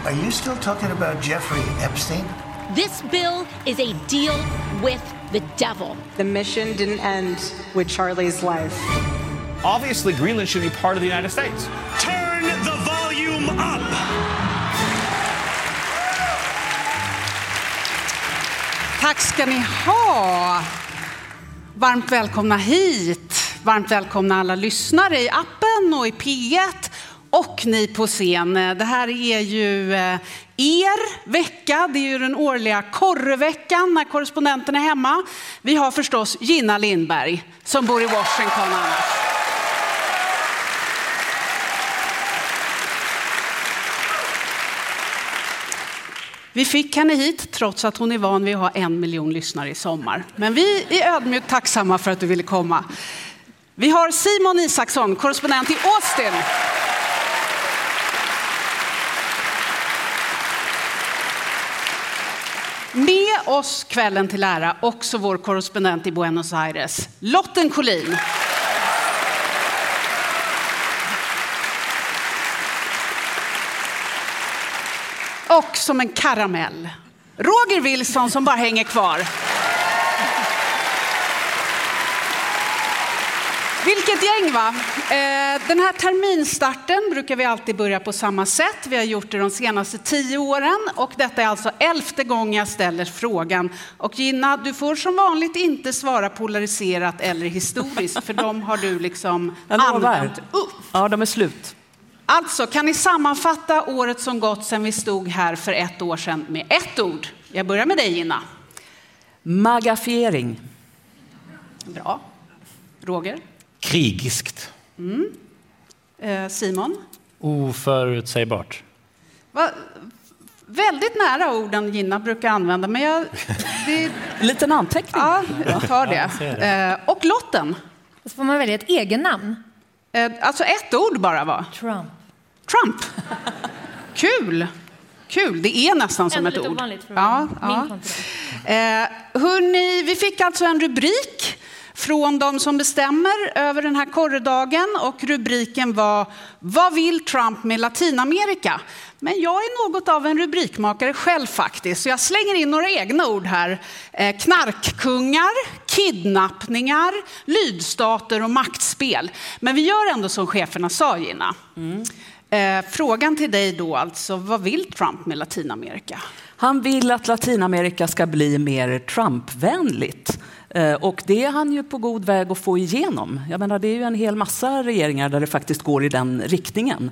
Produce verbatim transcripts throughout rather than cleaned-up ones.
Are you still talking about Jeffrey Epstein? This bill is a deal with the devil. The mission didn't end with Charlie's life. Obviously, Greenland should be part of the United States. Turn the volume up! Tack ska ni ha. Varmt välkomna hit. Varmt välkomna alla lyssnare i appen och i P ett och ni på scen. Det här är ju er vecka. Det är ju den årliga korreveckan när korrespondenten är hemma. Vi har förstås Gina Lindberg som bor i Washington annars. Vi fick henne hit trots att hon är van vid att ha en miljon lyssnare i sommar. Men vi är ödmjukt tacksamma för att du ville komma. Vi har Simon Isaksson, korrespondent i Austin. Med oss kvällen till ära också vår korrespondent i Buenos Aires, Lotten Collin. Och som en karamell, Roger Wilson som bara hänger kvar. Vilket gäng va? Den här terminstarten brukar vi alltid börja på samma sätt. Vi har gjort det de senaste tio åren och detta är alltså elfte gången jag ställer frågan. Och Gina, du får som vanligt inte svara polariserat eller historiskt för de har du liksom använt upp. Ja, de är slut. Alltså, kan ni sammanfatta året som gått sedan vi stod här för ett år sedan med ett ord? Jag börjar med dig, Gina. Magafiering. Bra. Roger? Krigiskt. Mm. Eh, Simon? Oförutsägbart. Va? Väldigt nära orden Gina brukar använda, men jag... Det... Liten anteckning. Ja, jag tar det. Ja, jag det. Eh, och Lotten? Så får man välja ett egen namn. Alltså ett ord bara va? Trump. Trump. Kul. Kul. Det är nästan som Ändå ett ord. Ovanligt för ja, min ja. kontinent. Eh, hörrni, vi fick alltså en rubrik från de som bestämmer över den här korredagen och rubriken var: vad vill Trump med Latinamerika? Men jag är något av en rubrikmakare själv faktiskt, så jag slänger in några egna ord här. Eh, knarkkungar, kidnappningar, lydstater och maktspel. Men vi gör ändå som cheferna sa, Gina. Mm. Eh, frågan till dig då alltså, vad vill Trump med Latinamerika? Han vill att Latinamerika ska bli mer Trump-vänligt. Och det är han ju på god väg att få igenom. Jag menar, det är ju en hel massa regeringar där det faktiskt går i den riktningen.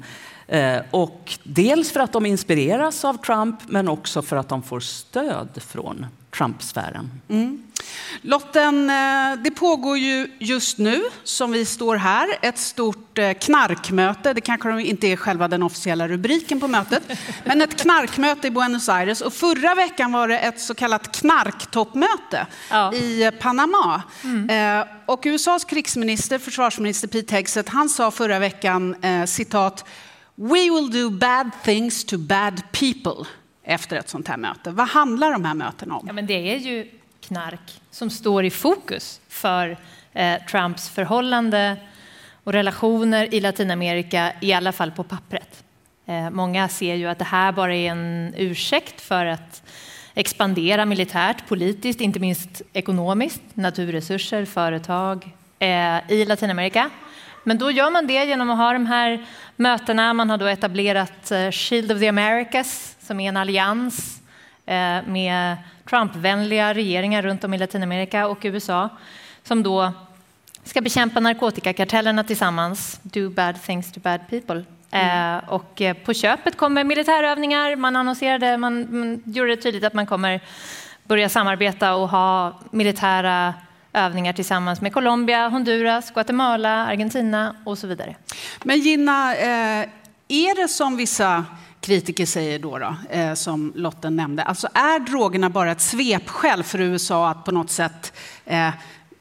Och dels för att de inspireras av Trump, men också för att de får stöd från Trump-sfären. Mm. Lotten, det pågår ju just nu, som vi står här, ett stort knarkmöte. Det kanske inte är själva den officiella rubriken på mötet, men ett knarkmöte i Buenos Aires. Och förra veckan var det ett så kallat knarktoppmöte ja. i Panama. Mm. Och U S A:s krigsminister, försvarsminister Pete Hegseth, han sa förra veckan, citat, "We will do bad things to bad people" efter ett sånt här möte. Vad handlar de här mötena om? Ja, men det är ju knark som står i fokus för eh, Trumps förhållande och relationer i Latinamerika, i alla fall på pappret. Eh, många ser ju att det här bara är en ursäkt för att expandera militärt, politiskt, inte minst ekonomiskt, naturresurser, företag eh, i Latinamerika. Men då gör man det genom att ha de här mötena. Man har då etablerat eh, Shield of the Americas, som är en allians eh, med Trump-vänliga regeringar runt om i Latinamerika och U S A, som då ska bekämpa narkotikakartellerna tillsammans. Do bad things to bad people. Mm. Eh, och eh, på köpet kommer militärövningar. Man annonserade, man, man gjorde det tydligt att man kommer börja samarbeta och ha militära övningar tillsammans med Colombia, Honduras, Guatemala, Argentina och så vidare. Men Gina, eh, är det som vissa kritiker säger då, då eh, som Lotten nämnde, alltså är drogerna bara ett svepskäl för U S A att på något sätt eh,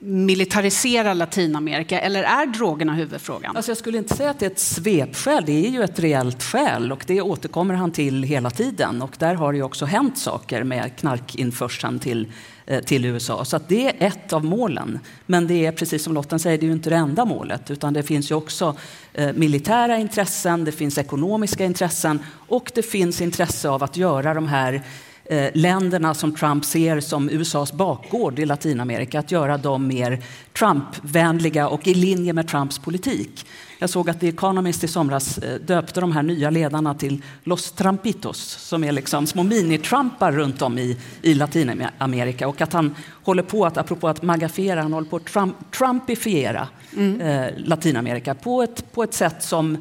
militarisera Latinamerika, eller är drogerna huvudfrågan? Alltså jag skulle inte säga att det är ett svepskäl, det är ju ett reellt skäl och det återkommer han till hela tiden och där har det ju också hänt saker med knarkinförseln till, till U S A. Så att det är ett av målen. Men det är precis som Lotten säger, det är ju inte det enda målet utan det finns ju också eh, militära intressen, det finns ekonomiska intressen och det finns intresse av att göra de här Eh, länderna som Trump ser som U S A:s bakgård i Latinamerika, att göra dem mer Trump-vänliga och i linje med Trumps politik. Jag såg att The Economist i somras eh, döpte de här nya ledarna till Los Trumpitos, som är liksom små mini-Trumpar runt om i, i Latinamerika och att han håller på att, apropå att magafiera, han håller på att Trump, Trumpifiera mm. eh, Latinamerika på ett, på ett sätt som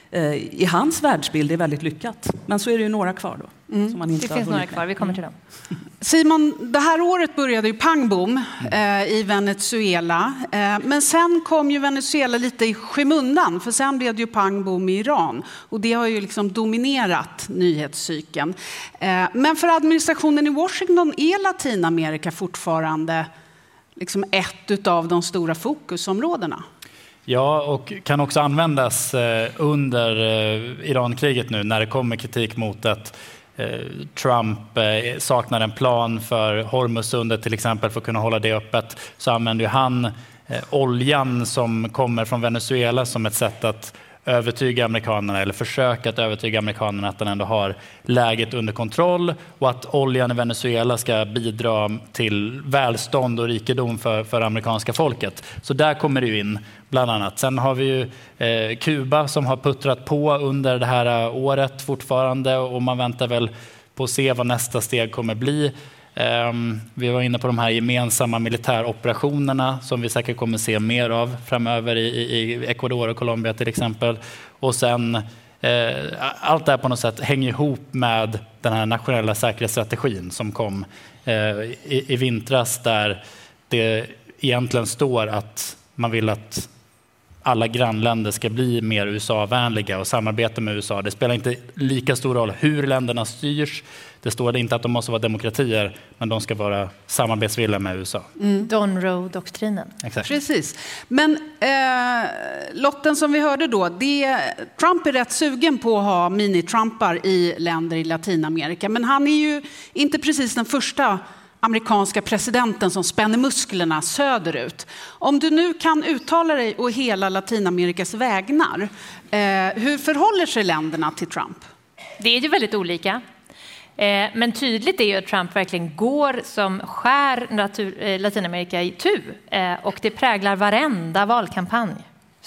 i hans världsbild är väldigt lyckat. Men så är det ju några kvar då. Mm. Som man inte det finns några kvar, vi kommer till dem. Simon, det här året började ju pang boom eh, i Venezuela. Eh, men sen kom ju Venezuela lite i skymundan. För sen blev det ju pang boom i Iran. Och det har ju liksom dominerat nyhetscykeln. Eh, men för administrationen i Washington är Latinamerika fortfarande liksom ett av de stora fokusområdena. Ja, och kan också användas under Irankriget nu när det kommer kritik mot att Trump saknar en plan för Hormuzsundet till exempel för att kunna hålla det öppet. Så använder ju han oljan som kommer från Venezuela som ett sätt att övertyga amerikanerna eller försöka att övertyga amerikanerna att den ändå har läget under kontroll och att oljan i Venezuela ska bidra till välstånd och rikedom för, för amerikanska folket. Så där kommer det ju in bland annat. Sen har vi ju eh, Kuba som har puttrat på under det här året fortfarande och man väntar väl på att se vad nästa steg kommer bli. Um, vi var inne på de här gemensamma militäroperationerna som vi säkert kommer se mer av framöver i, i, i Ecuador och Colombia till exempel. Och sen eh, allt det här på något sätt hänger ihop med den här nationella säkerhetsstrategin som kom eh, i, i vintras där det egentligen står att man vill att alla grannländer ska bli mer U S A-vänliga och samarbeta med U S A. Det spelar inte lika stor roll hur länderna styrs. Det står inte att de måste vara demokratier, men de ska vara samarbetsvilliga med U S A. Mm. Donroe-doktrinen. Exakt. Precis. Men eh, Lotten, som vi hörde då, det, Trump är rätt sugen på att ha mini-Trumpar i länder i Latinamerika. Men han är ju inte precis den första amerikanska presidenten som spänner musklerna söderut. Om du nu kan uttala dig å hela Latinamerikas vägnar, eh, hur förhåller sig länderna till Trump? Det är ju väldigt olika. Eh, men tydligt är ju att Trump verkligen går som skär natur, eh, Latinamerika i tu. Eh, och det präglar varenda valkampanj.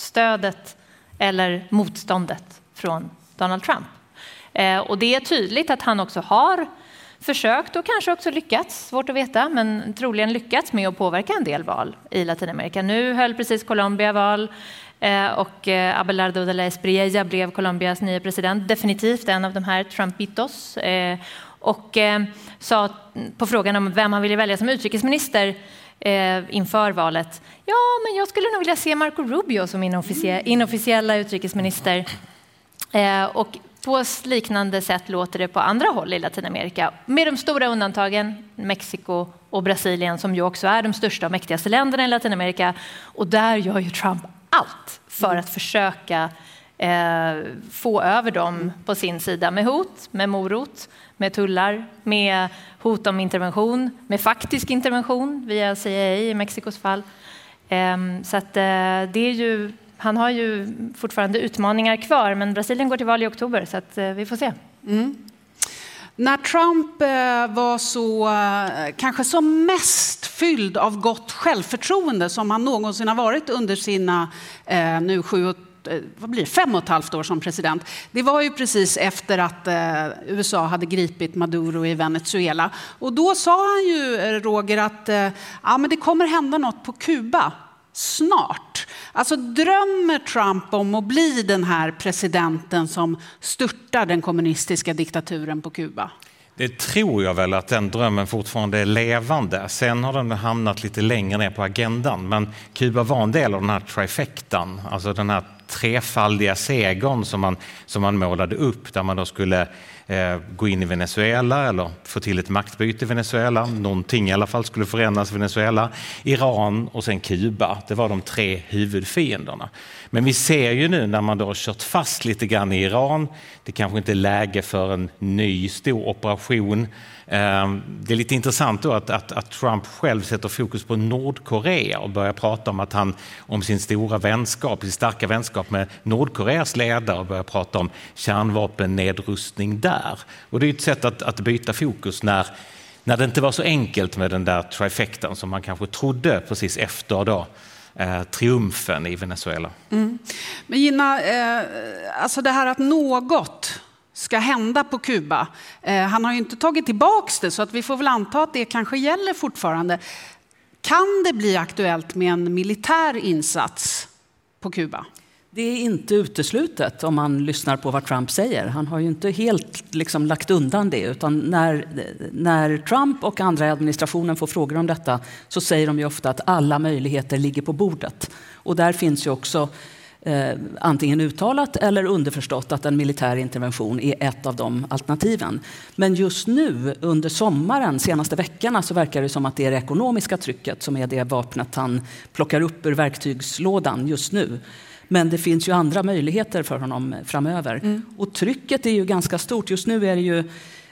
Stödet eller motståndet från Donald Trump. Eh, och det är tydligt att han också har försökt och kanske också lyckats, svårt att veta, men troligen lyckats med att påverka en del val i Latinamerika. Nu höll precis Colombia val och Abelardo de la Espriella blev Colombias nya president, definitivt en av de här Trumpitos. Och sa på frågan om vem han ville välja som utrikesminister inför valet, ja men jag skulle nog vilja se Marco Rubio som inofficie- inofficiella utrikesminister. Och på liknande sätt låter det på andra håll i Latinamerika. Med de stora undantagen, Mexiko och Brasilien som ju också är de största och mäktigaste länderna i Latinamerika. Och där gör ju Trump allt för att försöka eh, få över dem på sin sida med hot, med morot, med tullar, med hot om intervention, med faktisk intervention via C I A i Mexikos fall. Eh, så att eh, det är ju... Han har ju fortfarande utmaningar kvar, men Brasilien går till val i oktober så att vi får se. Mm. När Trump var så, kanske som mest fylld av gott självförtroende som han någonsin har varit under sina eh, nu sju, vad blir det, fem och ett halvt år som president. Det var ju precis efter att eh, U S A hade gripit Maduro i Venezuela. Och då sa han ju, Roger, att eh, ja, men det kommer hända något på Kuba snart. Alltså drömmer Trump om att bli den här presidenten som störtar den kommunistiska diktaturen på Kuba? Det tror jag väl att den drömmen fortfarande är levande. Sen har den hamnat lite längre ner på agendan. Men Kuba var en del av den här trifectan. Alltså den här trefaldiga segern som man, som man målade upp, där man då skulle eh, gå in i Venezuela eller få till ett maktbyte i Venezuela. Någonting i alla fall skulle förändras i Venezuela. Iran och sen Kuba. Det var de tre huvudfienderna. Men vi ser ju nu när man då har kört fast lite grann i Iran, det kanske inte är läge för en ny stor operation. Det är lite intressant då att, att, att Trump själv sätter fokus på Nordkorea och börjar prata om att han om sin stora vänskap, sin starka vänskap med Nordkoreas ledare, och börjar prata om kärnvapennedrustning där. Och det är ett sätt att, att byta fokus när, när det inte var så enkelt med den där trifectan som man kanske trodde precis efter då. Eh, triumfen i Venezuela. Mm. Men Gina, eh, alltså det här att något ska hända på Kuba. Eh, han har ju inte tagit tillbaks det, så att vi får väl anta att det kanske gäller fortfarande. Kan det bli aktuellt med en militär insats på Kuba? Det är inte uteslutet om man lyssnar på vad Trump säger. Han har ju inte helt liksom lagt undan det, utan när, när Trump och andra i administrationen får frågor om detta så säger de ju ofta att alla möjligheter ligger på bordet. Och där finns ju också eh, antingen uttalat eller underförstått att en militär intervention är ett av de alternativen. Men just nu under sommaren, senaste veckorna, så verkar det som att det är det ekonomiska trycket som är det vapnet han plockar upp ur verktygslådan just nu. Men det finns ju andra möjligheter för honom framöver. Mm. Och trycket är ju ganska stort. Just nu är det ju,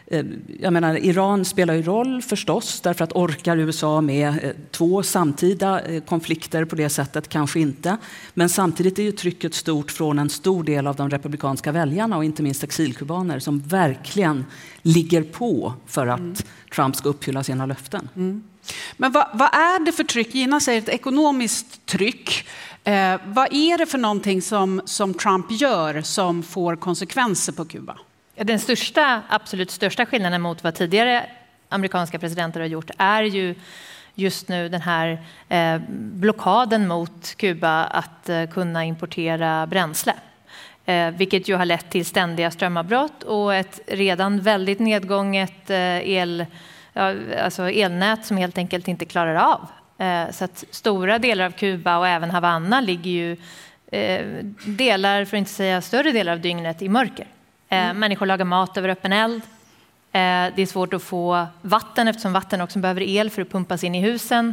jag menar, Iran spelar ju roll förstås, därför att orkar U S A med två samtida konflikter på det sättet? Kanske inte. Men samtidigt är ju trycket stort från en stor del av de republikanska väljarna och inte minst exilkubaner som verkligen ligger på för att mm. Trump ska uppfylla sina löften. Mm. Men vad, vad är det för tryck? Gina säger ett ekonomiskt tryck. Eh, vad är det för någonting som, som Trump gör som får konsekvenser på Kuba? Den största, absolut största skillnaden mot vad tidigare amerikanska presidenter har gjort är ju just nu den här eh, blockaden mot Kuba att eh, kunna importera bränsle. Eh, vilket ju har lett till ständiga strömavbrott och ett redan väldigt nedgånget eh, el, ja, alltså elnät som helt enkelt inte klarar av. Så att stora delar av Kuba och även Havanna ligger ju eh, delar, för att inte säga större delar av dygnet i mörker. Eh, mm. Människor lagar mat över öppen eld. Eh, det är svårt att få vatten eftersom vatten också behöver el för att pumpas in i husen.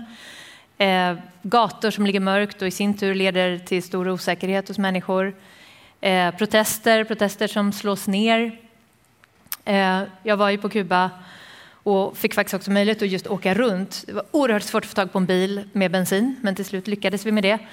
Eh, gator som ligger mörkt och i sin tur leder till stor osäkerhet hos människor. Eh, protester, protester som slås ner. Eh, jag var ju på Kuba och fick faktiskt också möjlighet att just åka runt. Det var oerhört svårt att få tag på en bil med bensin, men till slut lyckades vi med det.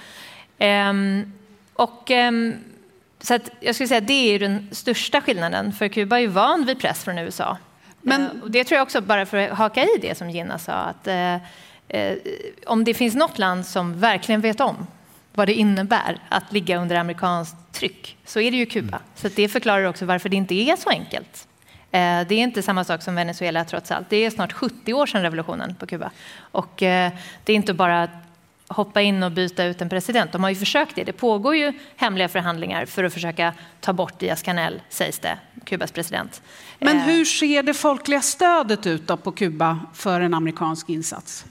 Ehm, och, ehm, så att jag skulle säga att det är den största skillnaden. För Kuba är ju van vid press från U S A. Men ehm, och det tror jag också, bara för att haka i det som Gina sa, att eh, eh, om det finns något land som verkligen vet om vad det innebär att ligga under amerikanskt tryck, så är det ju Kuba. Så att det förklarar också varför det inte är så enkelt. Det är inte samma sak som Venezuela trots allt. Det är snart sjuttio år sedan revolutionen på Kuba. Och det är inte bara att hoppa in och byta ut en president. De har ju försökt det. Det pågår ju hemliga förhandlingar för att försöka ta bort Díaz-Canel, sägs det, Kubas president. Men hur ser det folkliga stödet ut då på Kuba för en amerikansk insats?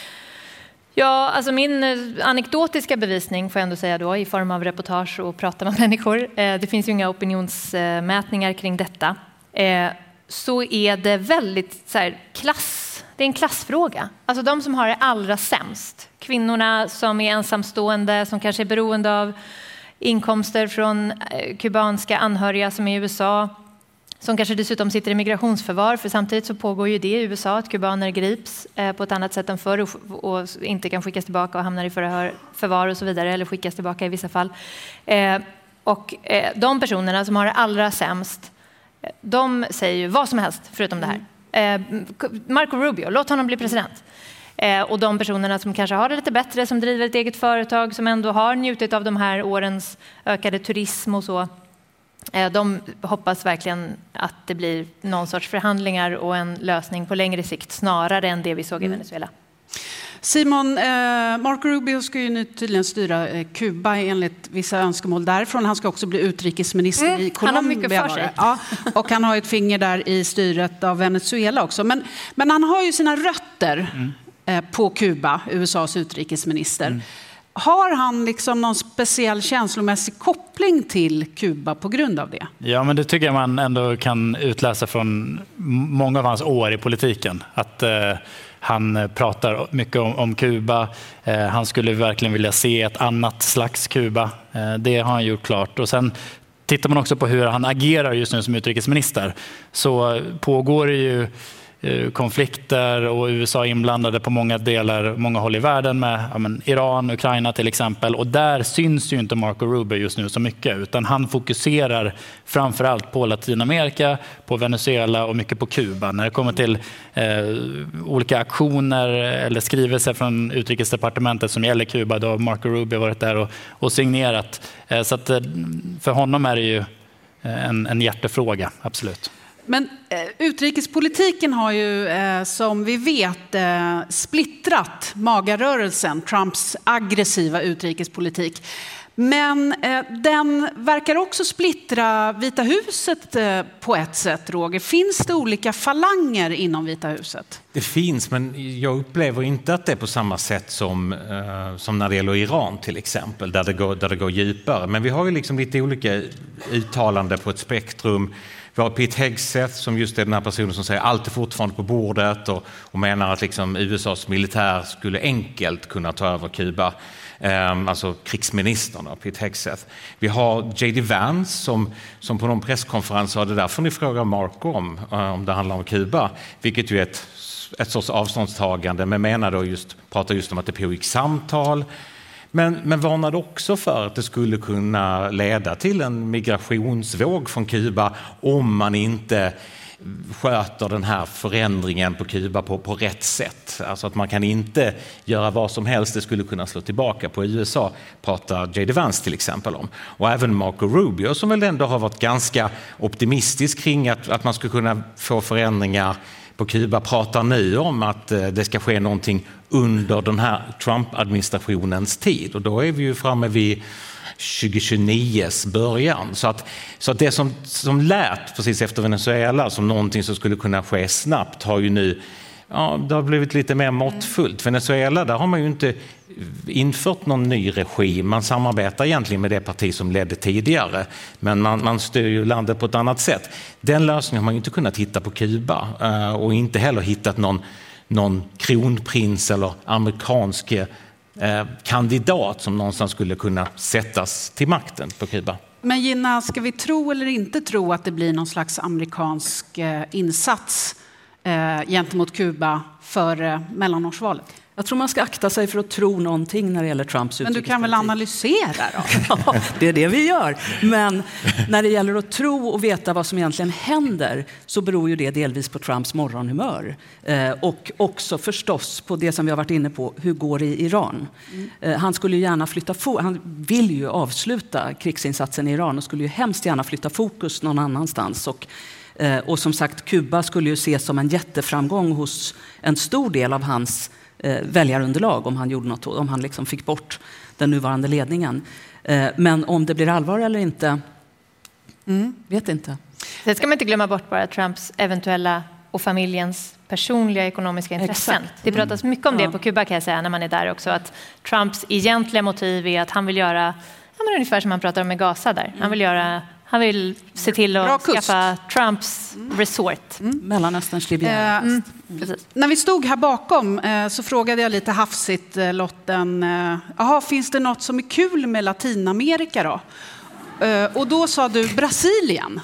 Ja, alltså min anekdotiska bevisning får jag ändå säga då, i form av reportage och prata med människor. Det finns ju inga opinionsmätningar kring detta. Eh, så är det väldigt så här, klass, det är en klassfråga. Alltså de som har det allra sämst, kvinnorna som är ensamstående, som kanske är beroende av inkomster från eh, kubanska anhöriga som är i U S A, som kanske dessutom sitter i migrationsförvar, för samtidigt så pågår ju det i U S A att kubaner grips eh, på ett annat sätt än förr och, och inte kan skickas tillbaka och hamnar i förhör, förvar och så vidare, eller skickas tillbaka i vissa fall. Eh, och eh, de personerna som har det allra sämst, de säger ju vad som helst förutom det här. Eh, Marco Rubio, låt honom bli president. Eh, och de personerna som kanske har det lite bättre, som driver ett eget företag, som ändå har njutit av de här årens ökade turism och så, eh, de hoppas verkligen att det blir någon sorts förhandlingar och en lösning på längre sikt snarare än det vi såg i Venezuela. Simon, eh, Marco Rubio ska ju nu tydligen styra eh, Kuba enligt vissa önskemål därifrån. Han ska också bli utrikesminister mm, i Colombia. Han har mycket för sig. Ja, och han har ett finger där i styret av Venezuela också. Men, men han har ju sina rötter mm. eh, på Kuba, U S As utrikesminister. Mm. har han liksom någon speciell känslomässig koppling till Kuba på grund av det? Ja, men det tycker jag man ändå kan utläsa från många av hans år i politiken. Att eh, han pratar mycket om, om Kuba. Eh, han skulle verkligen vilja se ett annat slags Kuba. Eh, det har han gjort klart. Och sen tittar man också på hur han agerar just nu som utrikesminister, så pågår det ju konflikter och U S A inblandade på många delar, många håll i världen med ja, men Iran, Ukraina till exempel. Och där syns ju inte Marco Rubio just nu så mycket, utan han fokuserar framförallt på Latinamerika, på Venezuela och mycket på Kuba. När det kommer till eh, olika aktioner eller skrivelser från utrikesdepartementet som gäller Kuba, då har Marco Rubio varit där och, och signerat. Eh, så att, för honom är det ju en, en hjärtefråga, absolut. Men eh, utrikespolitiken har ju eh, som vi vet eh, splittrat magarörelsen, Trumps aggressiva utrikespolitik. Men eh, den verkar också splittra Vita huset eh, på ett sätt, Roger. Finns det olika falanger inom Vita huset? Det finns, men jag upplever inte att det är på samma sätt som, eh, som när det gäller Iran till exempel, där det går, där det går djupare. Men vi har ju liksom lite olika uttalanden på ett spektrum. Vi har Pete Hegseth som just är den här personen som säger allt är fortfarande på bordet och, och menar att liksom U S A:s militär skulle enkelt kunna ta över Kuba. Um, alltså krigsministern av Pete Hegseth. Vi har J D Vance som, som på någon presskonferens sa det där får ni fråga Marco om, uh, om det handlar om Kuba. Vilket ju är ett, ett sorts avståndstagande, men menar då just, pratar just om att det pågick samtal. Men, men varnade också för att det skulle kunna leda till en migrationsvåg från Kuba om man inte sköter den här förändringen på Kuba på, på rätt sätt. Alltså att man kan inte göra vad som helst, det skulle kunna slå tillbaka på U S A, pratar J D Vance till exempel om. Och även Marco Rubio som väl ändå har varit ganska optimistisk kring att, att man skulle kunna få förändringar på Kuba, pratar nu om att det ska ske någonting under den här Trump-administrationens tid. Och då är vi ju framme vid tjugohundratjugonio:s början. Så att, så att det som, som lät precis efter Venezuela som någonting som skulle kunna ske snabbt har ju nu, ja, det har blivit lite mer måttfullt. Venezuela, där har man ju inte infört någon ny regim. Man samarbetar egentligen med det parti som ledde tidigare, men man, man styr ju landet på ett annat sätt. Den lösningen har man ju inte kunnat hitta på Kuba och inte heller hittat någon, någon kronprins eller amerikansk eh, kandidat som någonstans skulle kunna sättas till makten på Kuba. Men Gina, ska vi tro eller inte tro att det blir någon slags amerikansk eh, insats eh, gentemot Kuba för eh, mellanårsvalet? Jag tror man ska akta sig för att tro någonting när det gäller Trumps utrikespolitik. Men du kan väl analysera då? Ja, det är det vi gör. Men när det gäller att tro och veta vad som egentligen händer så beror ju det delvis på Trumps morgonhumör. Eh, och också förstås på det som vi har varit inne på, hur går det i Iran? Mm. Eh, han skulle ju gärna flytta fo- han vill ju avsluta krigsinsatsen i Iran och skulle ju hemskt gärna flytta fokus någon annanstans. Och eh, och som sagt, Kuba skulle ju ses som en jätteframgång hos en stor del av hans eh, väljarunderlag om han gjorde något, om han liksom fick bort den nuvarande ledningen. Eh, men om det blir allvar eller inte, mm. vet inte. Sen ska man inte glömma bort bara Trumps eventuella och familjens personliga ekonomiska intressen. Exakt. Det pratas mycket om det på Kuba kan jag säga när man är där också. Att Trumps egentliga motiv är att han vill göra, ja, men ungefär som han pratar om med Gaza där. Han vill göra, han vill se till att skaffa Trumps mm. resort. Mm. Mellanösterns Libyen. Mm. Mm. När vi stod här bakom eh, så frågade jag lite hafsigt eh, Lotten, eh, aha, finns det något som är kul med Latinamerika då? Eh, och då sa du Brasilien.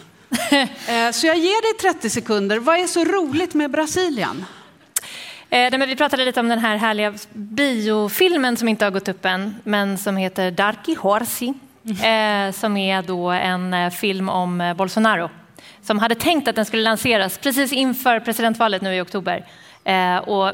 Så jag ger dig trettio sekunder. Vad är så roligt med Brasilien? Eh, men vi pratade lite om den här härliga biofilmen som inte har gått upp än, men som heter Darky Horsi. Eh, som är då en eh, film om eh, Bolsonaro. Som hade tänkt att den skulle lanseras precis inför presidentvalet nu i oktober. Eh, och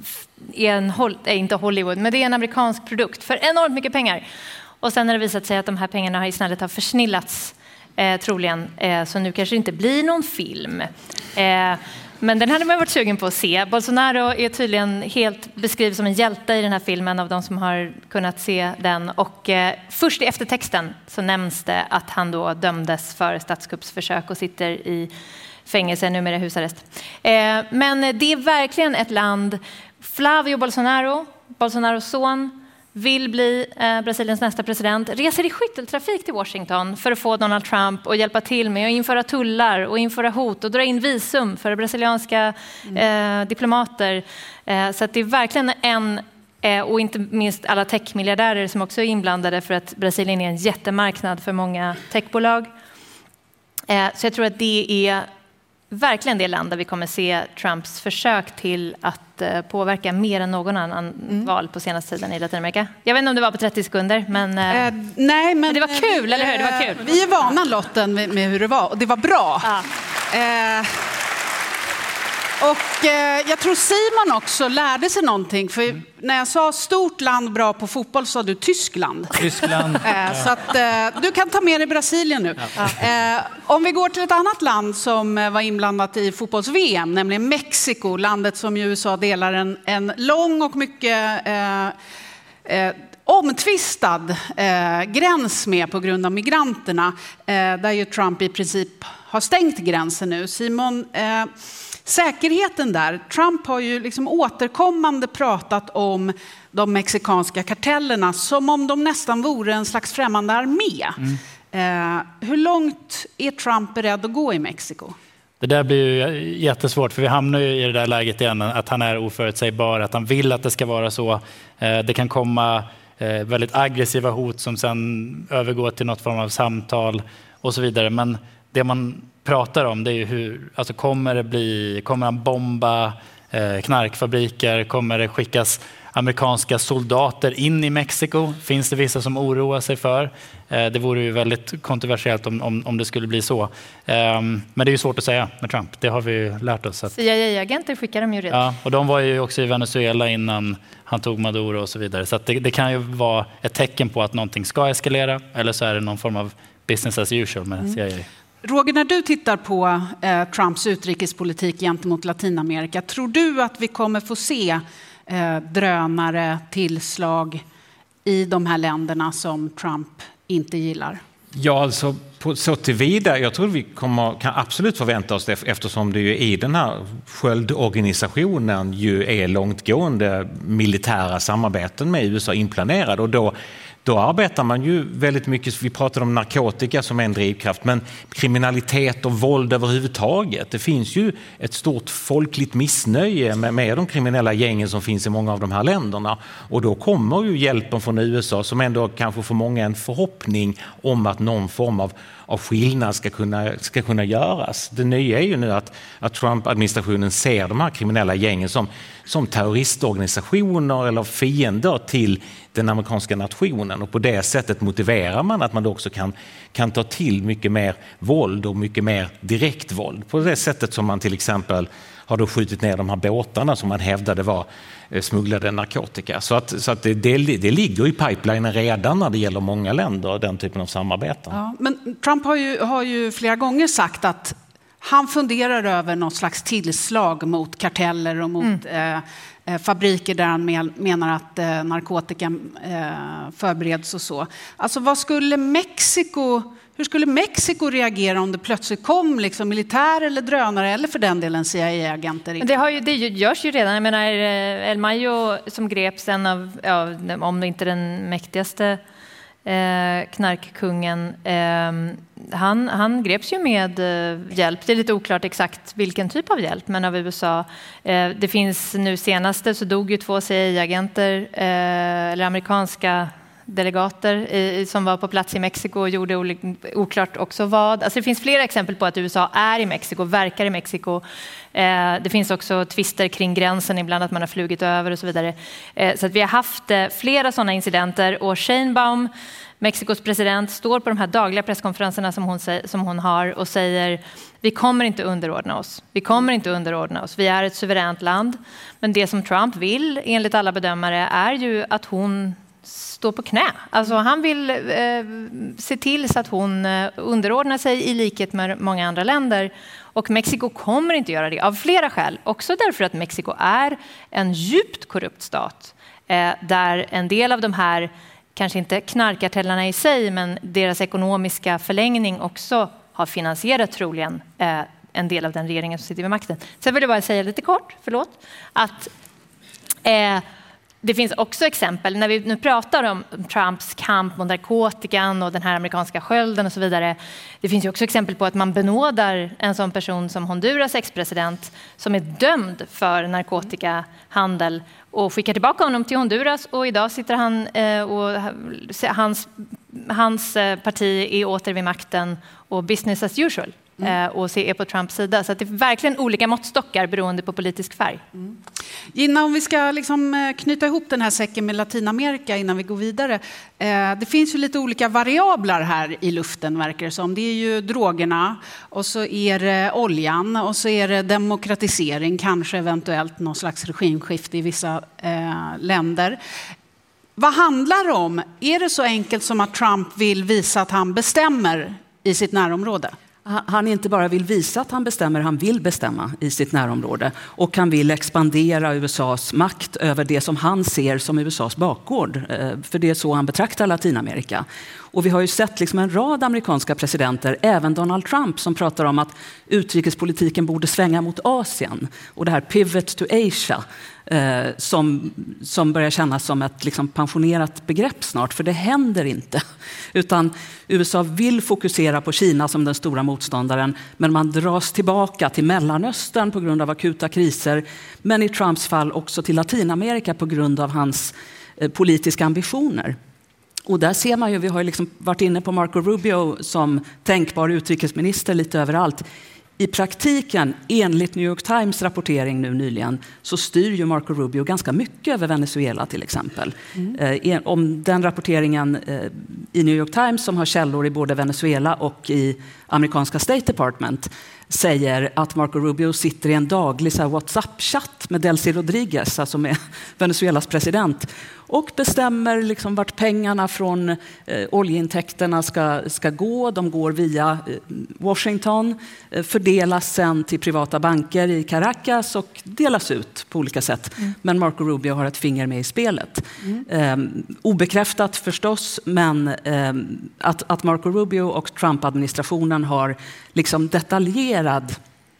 är en, är inte Hollywood, men det är en amerikansk produkt för enormt mycket pengar. Och sen har det visat sig att de här pengarna har istället har försnillats. Eh, troligen, eh, så nu kanske det inte blir någon film. Eh, men den hade man varit sugen på att se. Bolsonaro är tydligen helt beskriven som en hjälte i den här filmen av de som har kunnat se den. Och eh, först i eftertexten så nämns det att han då dömdes för statskuppsförsök och sitter i fängelse, numera husarrest. Eh, men det är verkligen ett land, Flavio Bolsonaro, Bolsonaros son, vill bli eh, Brasiliens nästa president, reser i skytteltrafik till Washington för att få Donald Trump att hjälpa till med att införa tullar och införa hot och dra in visum för brasilianska eh, diplomater. Eh, så att det är verkligen en, eh, och inte minst alla techmiljardärer som också är inblandade, för att Brasilien är en jättemarknad för många techbolag. Eh, så jag tror att det är verkligen det land där vi kommer se Trumps försök till att eh, påverka mer än någon annan mm. val på senaste tiden i Latinamerika. Jag vet inte om det var på trettio sekunder, men, eh, eh, nej, men, men det var kul, eh, eller hur? Det var kul. Vi är vana, Lotten, med, med hur det var, och det var bra. Ja. Eh, och eh, jag tror Simon också lärde sig någonting, för mm. när jag sa stort land bra på fotboll sa du Tyskland. Tyskland. eh, ja. Så att eh, du kan ta med dig Brasilien nu. Ja. Eh, om vi går till ett annat land som var inblandat i fotbolls-V M, nämligen Mexiko, landet som i U S A delar en, en lång och mycket eh, eh, omtvistad eh, gräns med på grund av migranterna, eh, där ju Trump i princip har stängt gränsen nu. Simon, eh, säkerheten där. Trump har ju liksom återkommande pratat om de mexikanska kartellerna som om de nästan vore en slags främmande armé. Mm. Eh, hur långt är Trump beredd att gå i Mexiko? Det där blir ju jättesvårt, för vi hamnar ju i det där läget igen att han är oförutsägbar, att han vill att det ska vara så. Eh, det kan komma eh, väldigt aggressiva hot som sen övergår till något form av samtal och så vidare. Men det man pratar om, det är ju hur, alltså kommer det bli, kommer han bomba eh, knarkfabriker, kommer det skickas amerikanska soldater in i Mexiko? Finns det vissa som oroar sig för? Eh, det vore ju väldigt kontroversiellt om, om, om det skulle bli så. Eh, men det är ju svårt att säga med Trump, det har vi ju lärt oss. Att, C I A-agenter skickar de ju redan. Ja, och de var ju också i Venezuela innan han tog Maduro och så vidare. Så att det, det kan ju vara ett tecken på att någonting ska eskalera, eller så är det någon form av business as usual med mm. C I A. Roger, när du tittar på eh, Trumps utrikespolitik gentemot Latinamerika, tror du att vi kommer få se eh, drönare, tillslag i de här länderna som Trump inte gillar? Ja, alltså på, så tillvida, jag tror vi kommer, kan absolut förvänta oss det, eftersom det ju i den här sköldorganisationen ju är långtgående militära samarbeten med U S A inplanerade, och då Då arbetar man ju väldigt mycket, vi pratade om narkotika som en drivkraft, men kriminalitet och våld överhuvudtaget. Det finns ju ett stort folkligt missnöje med, med de kriminella gängen som finns i många av de här länderna. Och då kommer ju hjälpen från U S A som ändå kanske för många en förhoppning om att någon form av, av skillnad ska kunna, ska kunna göras. Det nya är ju nu att, att Trump-administrationen ser de här kriminella gängen som, som terroristorganisationer eller fiender till den amerikanska nationen, och på det sättet motiverar man att man då också kan, kan ta till mycket mer våld och mycket mer direkt våld. På det sättet som man till exempel har då skjutit ner de här båtarna som man hävdade var smugglade narkotika. Så att, så att det, det, det ligger i pipelinen redan när det gäller många länder, den typen av samarbeten. Ja, men Trump har ju, har ju flera gånger sagt att han funderar över något slags tillslag mot karteller och mot mm. eh, fabriker där han menar att eh, narkotika eh, förbereds och så. Alltså vad skulle Mexiko, hur skulle Mexiko reagera om det plötsligt kom liksom militär eller drönare eller för den delen C I A-agenter? Det, har ju, det görs ju redan. Jag menar, El Mayo som greps, en av, ja, om det inte den mäktigaste Eh, knarkkungen, eh, han, han greps ju med eh, hjälp. Det är lite oklart exakt vilken typ av hjälp, men av U S A. Eh, det finns nu senaste så dog ju två C I A-agenter eh, eller amerikanska delegater eh, som var på plats i Mexiko och gjorde oklart också vad. Alltså det finns flera exempel på att U S A är i Mexiko, verkar i Mexiko. Eh, det finns också tvister kring gränsen, ibland att man har flugit över och så vidare. Eh, så att vi har haft eh, flera sådana incidenter, och Sheinbaum, Mexikos president, står på de här dagliga presskonferenserna som hon, som hon har och säger: vi kommer inte underordna oss. Vi kommer inte underordna oss. Vi är ett suveränt land. Men det som Trump vill, enligt alla bedömare, är ju att hon står på knä. Alltså han vill eh, se till så att hon eh, underordnar sig i likhet med många andra länder. Och Mexiko kommer inte göra det av flera skäl. Också därför att Mexiko är en djupt korrupt stat. Eh, där en del av de här, kanske inte knarkartellerna i sig, men deras ekonomiska förlängning också har finansierat troligen eh, en del av den regeringen som sitter vid makten. Sen vill jag bara säga lite kort, förlåt, att eh, Det finns också exempel, när vi nu pratar om Trumps kamp mot narkotikan och den här amerikanska skölden och så vidare. Det finns ju också exempel på att man benådar en sån person som Honduras ex-president som är dömd för narkotikahandel och skickar tillbaka honom till Honduras, och idag sitter han eh, och hans, hans parti är åter vid makten och business as usual. Mm. och är på Trumps sida. Så att det är verkligen olika måttstockar beroende på politisk färg. Mm. Gina, om vi ska liksom knyta ihop den här säcken med Latinamerika innan vi går vidare. Eh, det finns ju lite olika variabler här i luften, verkar det som. Det är ju drogerna, och så är det oljan, och så är det demokratisering, kanske eventuellt någon slags regimskifte i vissa eh, länder. Vad handlar det om? Är det så enkelt som att Trump vill visa att han bestämmer i sitt närområde? Han inte bara vill visa att han bestämmer, han vill bestämma i sitt närområde. Och han vill expandera U S A:s makt över det som han ser som U S A:s bakgård. För det är så han betraktar Latinamerika. Och vi har ju sett liksom en rad amerikanska presidenter, även Donald Trump, som pratar om att utrikespolitiken borde svänga mot Asien. Och det här pivot to Asia, eh, som, som börjar kännas som ett liksom pensionerat begrepp snart. För det händer inte. Utan U S A vill fokusera på Kina som den stora motståndaren, men man dras tillbaka till Mellanöstern på grund av akuta kriser. Men i Trumps fall också till Latinamerika på grund av hans eh, politiska ambitioner. Och där ser man ju, vi har ju liksom varit inne på Marco Rubio som tänkbar utrikesminister lite överallt. I praktiken, enligt New York Times rapportering nu nyligen, så styr ju Marco Rubio ganska mycket över Venezuela till exempel. Mm. Eh, om den rapporteringen eh, i New York Times, som har källor i både Venezuela och i amerikanska State Department, säger att Marco Rubio sitter i en daglig så här, WhatsApp-chatt med Delcy Rodriguez, alltså med Venezuelas president, och bestämmer liksom vart pengarna från eh, oljeintäkterna ska, ska gå. De går via eh, Washington, eh, fördelas sen till privata banker i Caracas och delas ut på olika sätt. Mm. Men Marco Rubio har ett finger med i spelet. Mm. Eh, obekräftat förstås, men eh, att, att Marco Rubio och Trump-administrationen har liksom detaljerad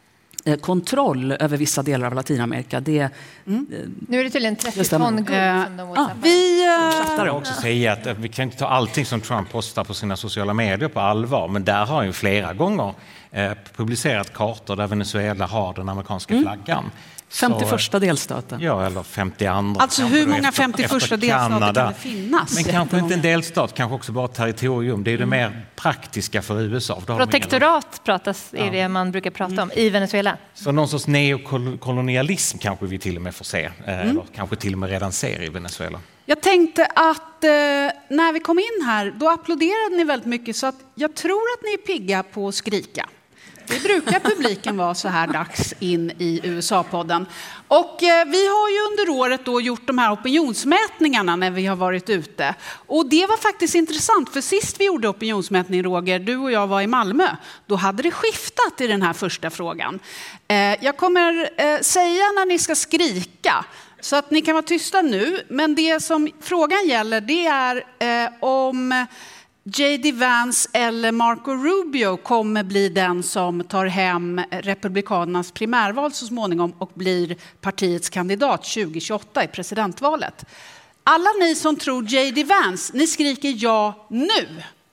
kontroll över vissa delar av Latinamerika. Det, mm. nu är det tydligen trettio ton guld som de ah, vi uh, jag också säga att vi kan inte ta allting som Trump postar på sina sociala medier på allvar, men där har han ju flera gånger eh, publicerat kartor där Venezuela har den amerikanska mm. flaggan. femtioförsta delstaten. Ja, eller femtioandra. Alltså hur många efter, femtioförsta delstater kan det finnas? Men kanske inte en delstat, kanske också bara territorium. Det är det mm. mer praktiska för U S A. Protektorat pratas, är det man brukar prata om i Venezuela. Så någon sorts neokolonialism kanske vi till och med får se. Mm. Eller kanske till och med redan ser i Venezuela. Jag tänkte att eh, när vi kom in här, då applåderade ni väldigt mycket, så att jag tror att ni är pigga på att skrika. Det brukar publiken vara så här dags in i U S A-podden. Och eh, vi har ju under året då gjort de här opinionsmätningarna när vi har varit ute. Och det var faktiskt intressant, för sist vi gjorde opinionsmätning, Roger, du och jag var i Malmö, då hade det skiftat i den här första frågan. Eh, jag kommer eh, säga när ni ska skrika, så att ni kan vara tysta nu. Men det som frågan gäller, det är eh, om J D Vance eller Marco Rubio kommer bli den som tar hem republikanernas primärval så småningom och blir partiets kandidat tjugo tjugoåtta i presidentvalet. Alla ni som tror J D Vance, ni skriker ja nu.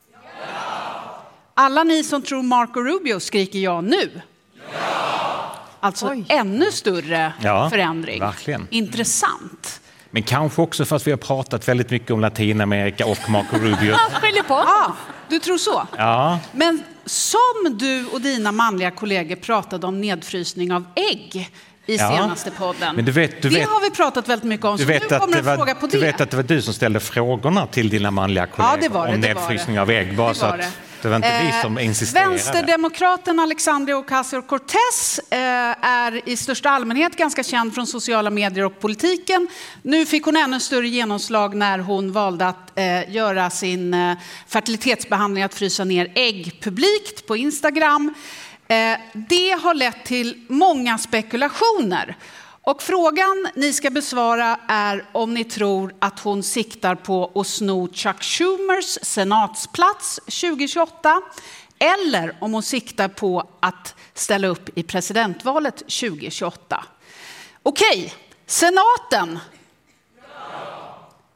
Ja. Alla ni som tror Marco Rubio skriker ja nu. Ja. Alltså Oj. ännu större ja, förändring. Verkligen. Intressant. Men kanske också för att vi har pratat väldigt mycket om Latinamerika och Marco Rubio. Skyller på. Ja, du tror så? Ja. Men som du och dina manliga kollegor pratade om nedfrysning av ägg i ja. senaste podden. Men du vet, du det vet, har vi pratat väldigt mycket om, du så vet nu kommer att det en fråga var, på det. Du vet att det var du som ställde frågorna till dina manliga kollegor ja, det var det, om det nedfrysning var av ägg. Bara så att det var inte eh, vi som insisterade. Vänsterdemokraten Alexandria Ocasio-Cortez eh, är i största allmänhet ganska känd från sociala medier och politiken. Nu fick hon ännu större genomslag när hon valde att eh, göra sin eh, fertilitetsbehandling, att frysa ner ägg publikt på Instagram. Eh, det har lett till många spekulationer. Och frågan ni ska besvara är om ni tror att hon siktar på att sno Chuck Schumers senatsplats tjugo tjugoåtta, eller om hon siktar på att ställa upp i presidentvalet tjugo tjugoåtta. Okej, senaten. Ja.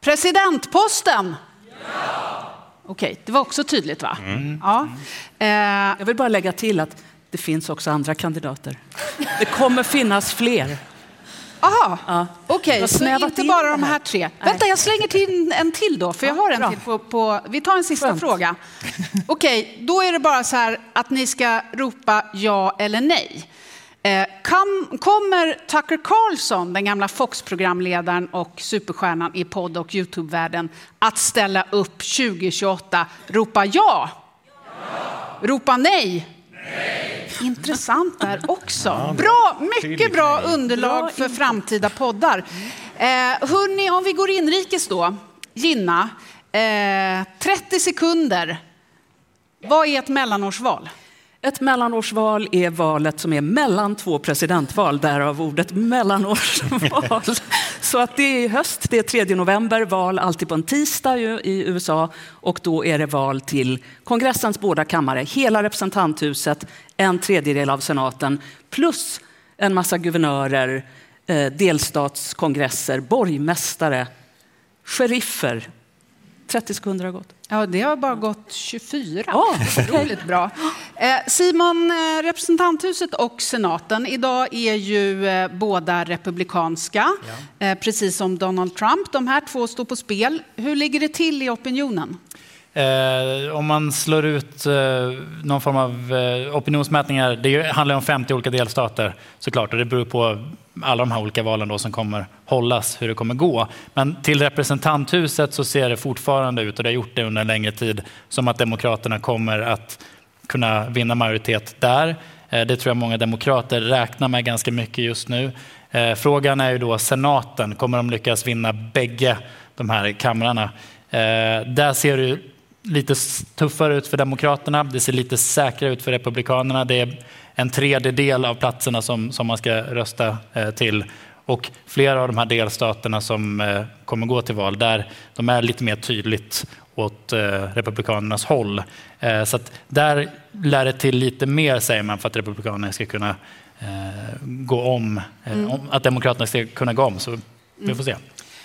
Presidentposten? Ja! Okej, det var också tydligt, va? Mm. Ja. Eh, Jag vill bara lägga till att det finns också andra kandidater. Det kommer finnas fler. Aha, Ja. okej, Jag så snävat inte in bara det de här. här tre. Nej. Vänta, jag slänger till en till då, för jag Ja, har en bra. till på, på... Vi tar en sista Skönt. fråga. Okej, då är det bara så här att ni ska ropa ja eller nej. Eh, kan, kommer Tucker Carlson, den gamla Fox-programledaren och superstjärnan i podd- och YouTube-världen, att ställa upp tjugo tjugoåtta? Ropa ja? Ja. Ropa nej? Nej. Intressant där också. Bra, mycket bra underlag för framtida poddar. Eh, hörni, om vi går inrikes då. Gina, eh, trettio sekunder. Vad är ett mellanårsval? Ett mellanårsval är valet som är mellan två presidentval, därav ordet mellanårsval. Så att det är i höst, det är tredje november, val alltid på en tisdag ju, i U S A, och då är det val till kongressens båda kammare, hela representanthuset, en tredjedel av senaten, plus en massa guvernörer, eh, delstatskongresser, borgmästare, sheriffer. trettio sekunder har gått. Ja, det har bara gått tjugofyra. Ja, Otroligt bra. Eh, Simon, eh, representanthuset och senaten idag är ju eh, båda republikanska, ja. eh, precis som Donald Trump. De här två står på spel. Hur ligger det till i opinionen? Eh, om man slår ut eh, någon form av eh, opinionsmätningar, det handlar om femtio olika delstater såklart, och det beror på alla de här olika valen då som kommer hållas, hur det kommer gå. Men till representanthuset så ser det fortfarande ut, och det har gjort det under en längre tid, som att demokraterna kommer att kunna vinna majoritet där. Eh, det tror jag många demokrater räknar med ganska mycket just nu. Eh, frågan är ju då senaten, kommer de lyckas vinna bägge de här kamrarna? Eh, där ser det lite tuffare ut för demokraterna, det ser lite säkrare ut för republikanerna. Det är en tredjedel av platserna som, som man ska rösta eh, till, och flera av de här delstaterna som eh, kommer gå till val, där de är lite mer tydligt åt eh, republikanernas håll. Eh, så att där lär det till lite mer, säger man, för att republikanerna ska kunna eh, gå om, eh, mm. om, att demokraterna ska kunna gå om, så vi får se.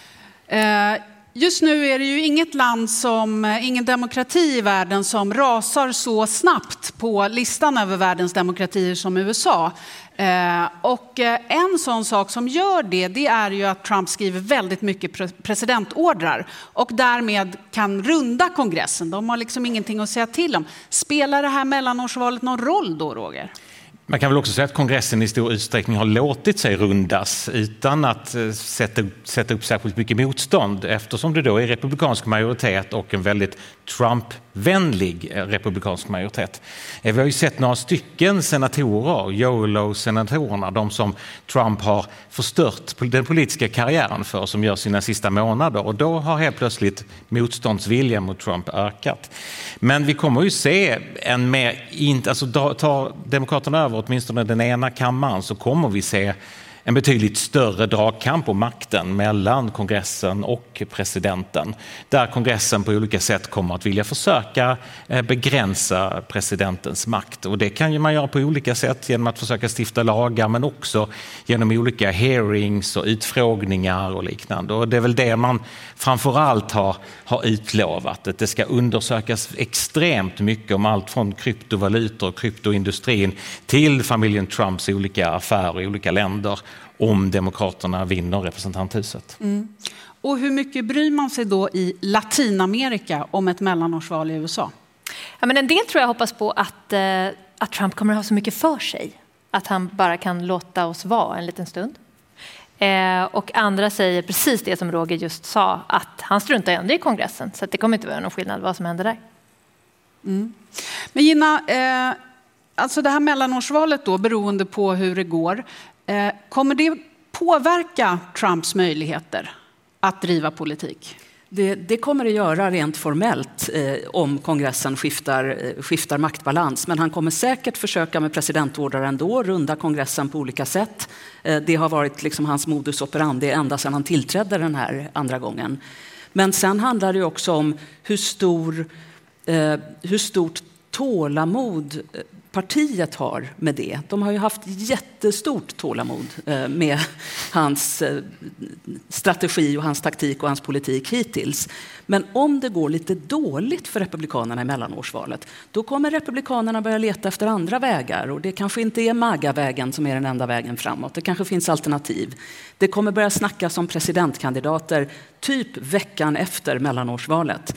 Mm. Eh. Just nu är det ju inget land, som, ingen demokrati i världen som rasar så snabbt på listan över världens demokratier som U S A. Eh, och en sån sak som gör det, det är ju att Trump skriver väldigt mycket pre- presidentordrar och därmed kan runda kongressen. De har liksom ingenting att säga till om. Spelar det här mellanårsvalet någon roll då, Roger? Man kan väl också säga att kongressen i stor utsträckning har låtit sig rundas utan att sätta, sätta upp särskilt mycket motstånd, eftersom det då är republikansk majoritet och en väldigt Trump-vänlig republikansk majoritet. Vi har ju sett några stycken senatorer, YOLO-senatorerna, de som Trump har förstört den politiska karriären för, som gör sina sista månader, och då har helt plötsligt motståndsviljan mot Trump ökat. Men vi kommer ju se en mer, alltså tar demokraterna över åtminstone den ena kammaren, så kommer vi se en betydligt större dragkamp om makten mellan kongressen och presidenten, där kongressen på olika sätt kommer att vilja försöka begränsa presidentens makt. Och det kan ju man göra på olika sätt, genom att försöka stifta lagar, men också genom olika hearings och utfrågningar och liknande. Och det är väl det man framförallt har, har utlovat, att det ska undersökas extremt mycket om allt från kryptovalutor och kryptoindustrin till familjen Trumps olika affärer i olika länder, om demokraterna vinner representanthuset. Mm. Och hur mycket bryr man sig då i Latinamerika om ett mellanårsval i U S A? Ja, men en del tror jag hoppas på att, eh, att Trump kommer att ha så mycket för sig att han bara kan låta oss vara en liten stund. Eh, och andra säger precis det som Roger just sa, att han struntar ändå i kongressen, så att det kommer inte vara någon skillnad vad som händer där. Mm. Men Gina, eh, alltså det här mellanårsvalet då, beroende på hur det går, eh, kommer det påverka Trumps möjligheter att driva politik? Det, det kommer det göra rent formellt eh, om kongressen skiftar, eh, skiftar maktbalans. Men han kommer säkert försöka med presidentordrar ändå, runda kongressen på olika sätt. Eh, det har varit liksom hans modus operandi ända sedan han tillträdde den här andra gången. Men sen handlar det också om hur, stor, eh, hur stort tålamod partiet har med det. De har ju haft jättestort tålamod med hans strategi och hans taktik och hans politik hittills. Men om det går lite dåligt för republikanerna i mellanårsvalet, då kommer republikanerna börja leta efter andra vägar. Och det kanske inte är MAGA-vägen som är den enda vägen framåt. Det kanske finns alternativ. Det kommer börja snackas om presidentkandidater typ veckan efter mellanårsvalet.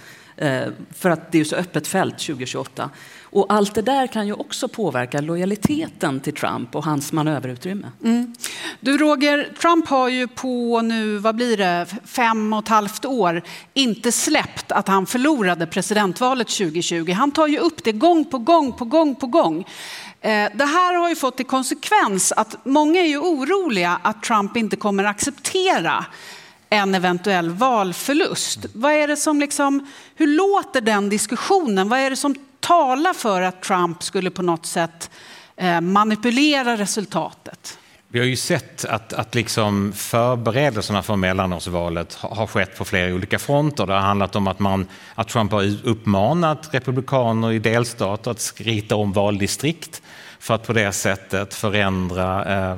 För att det är så öppet fält tjugo tjugoåtta. Och allt det där kan ju också påverka lojaliteten till Trump och hans manöverutrymme. Mm. Du Roger, Trump har ju på nu, vad blir det, fem och ett halvt år inte släppt att han förlorade presidentvalet tjugo tjugo. Han tar ju upp det gång på gång på gång på gång. Det här har ju fått till konsekvens att många är ju oroliga att Trump inte kommer acceptera en eventuell valförlust. Vad är det som liksom, hur låter den diskussionen? Vad är det som talar för att Trump skulle på något sätt eh, manipulera resultatet? Vi har ju sett att, att liksom förberedelserna för mellanårsvalet har, har skett på flera olika fronter. Det har handlat om att, man, att Trump har uppmanat republikaner i delstater att skrita om valdistrikt för att på det sättet förändra eh,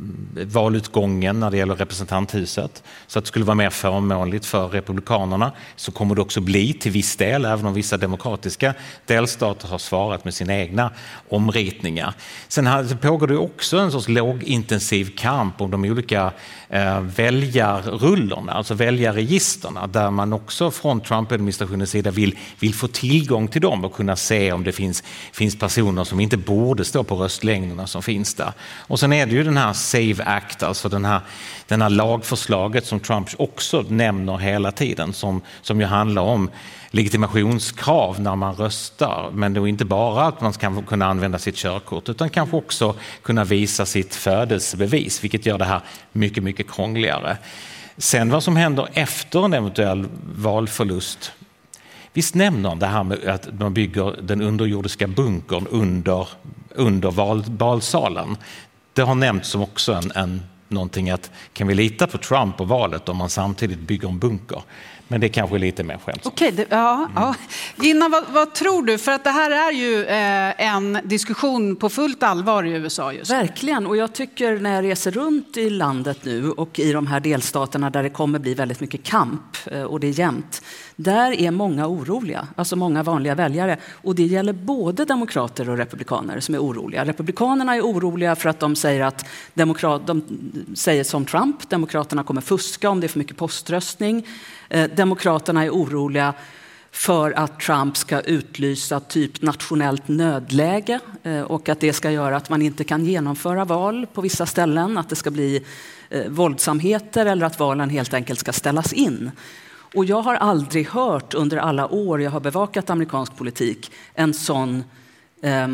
valutgången när det gäller representanthuset. Så att det skulle vara mer förmånligt för republikanerna. Så kommer det också bli till viss del, även om vissa demokratiska delstater har svarat med sina egna omritningar. Sen här, pågår det också en sorts lågintensiv kamp om de olika eh, väljarrullorna, alltså väljarregisterna, där man också från Trump-administrationens sida vill, vill få tillgång till dem och kunna se om det finns, finns personer som inte borde stå på röstlängderna som finns där. Och sen är det ju den här Save Act, alltså den här, den här lagförslaget som Trump också nämner hela tiden, som, som ju handlar om legitimationskrav när man röstar. Men det är inte bara att man ska kunna använda sitt körkort, utan kanske också kunna visa sitt födelsebevis, vilket gör det här mycket, mycket krångligare. Sen vad som händer efter en eventuell valförlust. Visst nämner det här med att man bygger den underjordiska bunkern under, under val, valsalen. Det har nämnts som också en, en, någonting att kan vi lita på Trump och valet om man samtidigt bygger en bunker? Men det är kanske lite mer skämtsamt. Okej, det, ja, mm. ja. Gina, vad, vad tror du? För att det här är ju eh, en diskussion på fullt allvar i U S A just nu. Verkligen, och jag tycker när jag reser runt i landet nu och i de här delstaterna där det kommer bli väldigt mycket kamp eh, och det är jämnt. Där är många oroliga, alltså många vanliga väljare. Och det gäller både demokrater och republikaner som är oroliga. Republikanerna är oroliga för att de säger att demokrat, de säger som Trump, demokraterna kommer fuska om det är för mycket poströstning. Eh, demokraterna är oroliga för att Trump ska utlysa typ nationellt nödläge eh, och att det ska göra att man inte kan genomföra val på vissa ställen, att det ska bli eh, våldsamheter eller att valen helt enkelt ska ställas in. Och jag har aldrig hört under alla år jag har bevakat amerikansk politik en sån eh,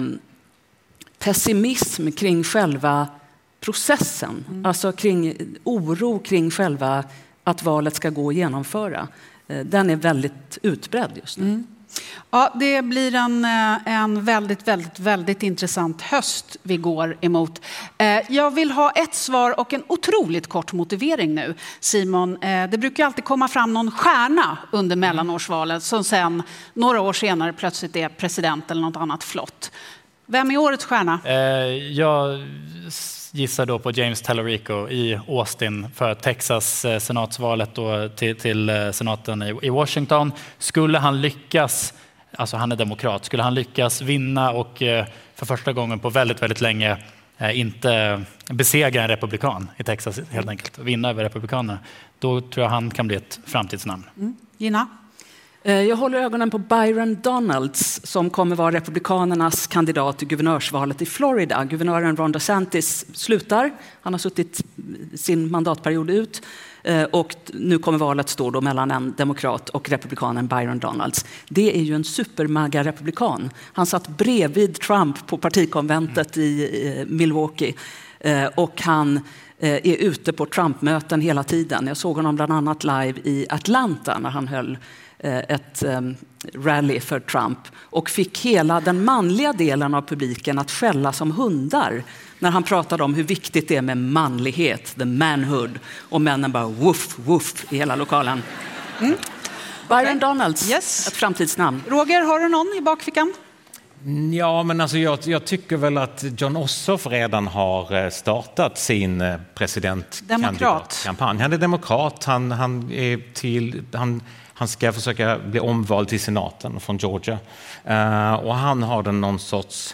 pessimism kring själva processen. Mm. Alltså kring oro kring själva att valet ska gå att genomföra. Eh, den är väldigt utbredd just nu. Mm. Ja, det blir en, en väldigt, väldigt, väldigt intressant höst vi går emot. Jag vill ha ett svar och en otroligt kort motivering nu, Simon. Det brukar alltid komma fram någon stjärna under mellanårsvalet som sen några år senare plötsligt är president eller något annat flott. Vem är årets stjärna? Jag gissar då på James Tallarico i Austin för Texas senatsvalet då till, till senaten i Washington. Skulle han lyckas, alltså han är demokrat, skulle han lyckas vinna och för första gången på väldigt, väldigt länge inte besegra en republikan i Texas helt enkelt, vinna över republikanerna, då tror jag han kan bli ett framtidsnamn. Mm. Gina? Jag håller ögonen på Byron Donalds som kommer vara republikanernas kandidat till guvernörsvalet i Florida. Guvernören Ron DeSantis slutar. Han har suttit sin mandatperiod ut och nu kommer valet stå då mellan en demokrat och republikanen Byron Donalds. Det är ju en supermaga republikan. Han satt bredvid Trump på partikonventet i Milwaukee och han är ute på Trump-möten hela tiden. Jag såg honom bland annat live i Atlanta när han höll ett um, rally för Trump och fick hela den manliga delen av publiken att skälla som hundar när han pratade om hur viktigt det är med manlighet, the manhood, och männen bara woof, woof i hela lokalen. Mm. Byron okay. Donalds, yes. Ett framtidsnamn. Roger, har du någon i bakfickan? Ja, men alltså jag, jag tycker väl att Jon Ossoff redan har startat sin presidentkandidatkampanj. Han är demokrat, han, han, är till, han, han ska försöka bli omvald till senaten från Georgia. Uh, och han har den någon sorts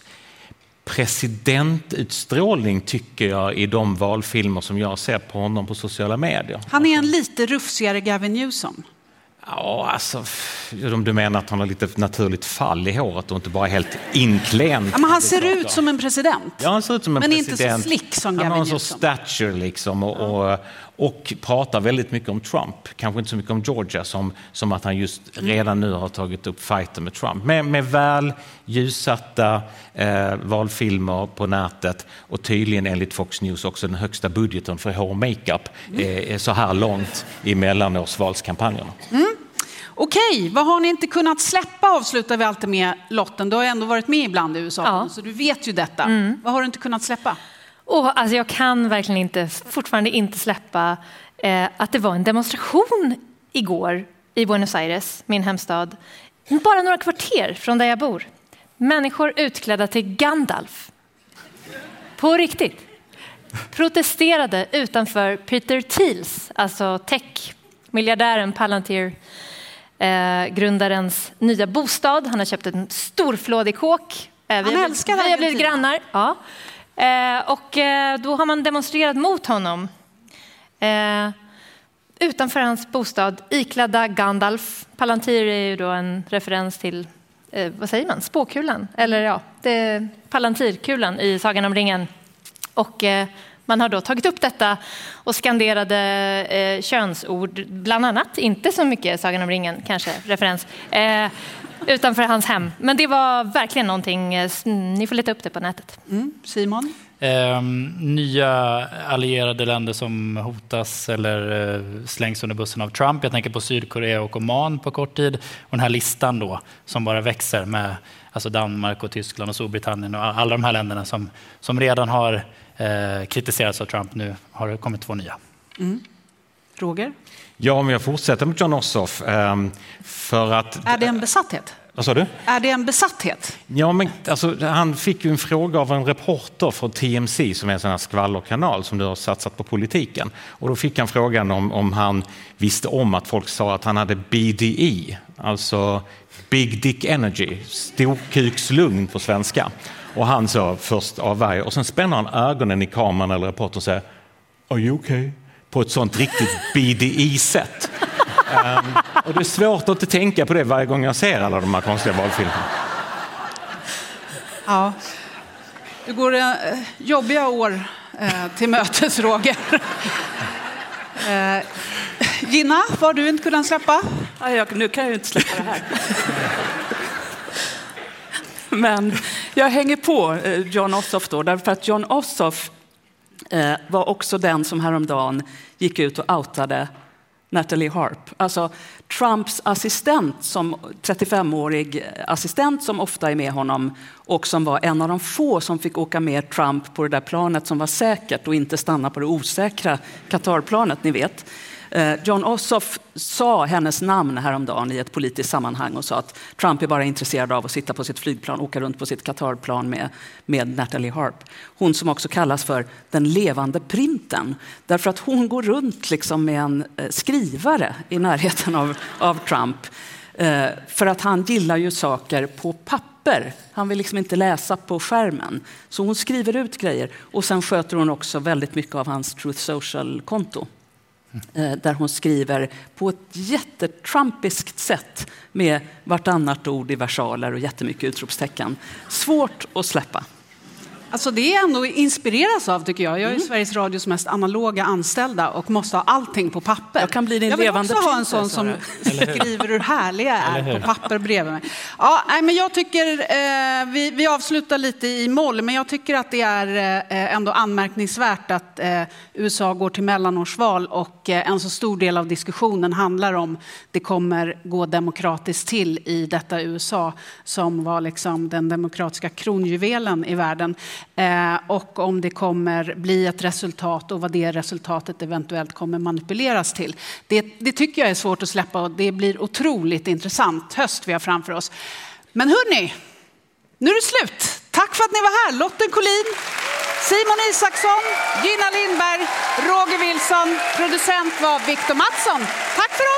presidentutstrålning, tycker jag, i de valfilmer som jag ser på honom på sociala medier. Han är en lite rufsigare Gavin Newsom. Ja, alltså, om du menar att han har lite naturligt fall i håret och inte bara helt inkländ. Ja, men han ser ut som en president. Ja, han ser ut som en men president. inte så slick som Gavin Newsom. Han har en Newsom. sorts stature liksom och, och, och pratar väldigt mycket om Trump. Kanske inte så mycket om Georgia som, som att han just redan nu har tagit upp fighten med Trump. Med, med väl ljussatta eh, valfilmer på nätet och tydligen enligt Fox News också den högsta budgeten för hår och makeup eh, är så här långt i mellanårsvalskampanjerna. Mm. Okej, vad har ni inte kunnat släppa, avslutar vi alltid med Lotten. Du har ändå varit med ibland i U S A, ja. Så du vet ju detta. Mm. Vad har du inte kunnat släppa? Oh, alltså jag kan verkligen inte, fortfarande inte släppa eh, att det var en demonstration igår i Buenos Aires, min hemstad. Bara några kvarter från där jag bor. Människor utklädda till Gandalf. På riktigt. Protesterade utanför Peter Thiels, alltså tech-miljardären Palantir. Eh, grundarens nya bostad. Han har köpt en storflådig kåk. Eh, vi, har blivit, vi har blivit grannar. Ja. Eh, och eh, då har man demonstrerat mot honom. Eh, utanför hans bostad, iklädda Gandalf. Palantir är ju då en referens till, eh, vad säger man, spåkulan. Eller ja, det är Palantirkulan i Sagan om ringen. Och eh, man har då tagit upp detta och skanderade eh, könsord, bland annat, inte så mycket Sagan om ringen, kanske referens, eh, utanför hans hem. Men det var verkligen någonting, eh, ni får leta upp det på nätet. Mm. Simon? Eh, nya allierade länder som hotas eller eh, slängs under bussen av Trump. Jag tänker på Sydkorea och Oman på kort tid. Och den här listan då som bara växer med alltså Danmark och Tyskland och Storbritannien och alla de här länderna som, som redan har Eh, kritiserats av Trump. Nu har det kommit två nya. Mm. Roger? Ja, om jag fortsätter med Jon Ossoff. Eh, för att, är det en besatthet? Vad sa du? Är det en besatthet? Ja, men alltså, han fick ju en fråga av en reporter från T M C som är en sån här skvallerkanal som du har satsat på politiken. Och då fick han frågan om, om han visste om att folk sa att han hade B D E, alltså Big Dick Energy, storkukslugn på svenska. Och han sa först av varje, och sen spänner han ögonen i kameran eller reportern och säger "Are you okay?" på ett sånt riktigt B D E-sätt. um, och det är svårt att inte tänka på det varje gång jag ser alla de här konstiga valfilmerna. Ja, det går eh, jobbiga år eh, till mötes, Roger. eh, Gina, vad har du inte kunnat släppa? Ja, jag, nu kan jag ju inte släppa det här. Men jag hänger på eh, Jon Ossoff då, därför att Jon Ossoff eh, var också den som häromdagen gick ut och outade Natalie Harp. Alltså Trumps assistent, som trettiofemårig assistent som ofta är med honom och som var en av de få som fick åka med Trump på det där planet som var säkert och inte stanna på det osäkra Qatar-planet, ni vet. Jon Ossoff sa hennes namn häromdagen i ett politiskt sammanhang och sa att Trump är bara intresserad av att sitta på sitt flygplan och åka runt på sitt Qatar-plan med, med Natalie Harp. Hon som också kallas för den levande printen. Därför att hon går runt liksom med en skrivare i närheten av, av Trump. Eh, för att han gillar ju saker på papper. Han vill liksom inte läsa på skärmen. Så hon skriver ut grejer. Och sen sköter hon också väldigt mycket av hans Truth Social-konto. Där hon skriver på ett jättetrumpiskt sätt med vartannat ord i versaler och jättemycket utropstecken. Svårt att släppa. Alltså det är ändå inspireras av, tycker jag. Jag är mm. Sveriges Radios mest analoga anställda och måste ha allting på papper. Jag kan bli din jag vill levande också ha en sån som skriver hur härliga är på papper bredvid mig. Ja, nej, men jag tycker, eh, vi, vi avslutar lite i moll, men jag tycker att det är eh, ändå anmärkningsvärt att eh, U S A går till mellanårsval och eh, en så stor del av diskussionen handlar om det kommer gå demokratiskt till i detta U S A som var liksom den demokratiska kronjuvelen i världen. Eh, och om det kommer bli ett resultat och vad det resultatet eventuellt kommer manipuleras till. Det, det tycker jag är svårt att släppa och det blir otroligt intressant höst vi har framför oss. Men hörni, Nu är det slut. Tack för att ni var här. Lotten Collin, Simon Isaksson, Gina Lindberg, Roger Wilson. Producent var Victor Mattsson. Tack för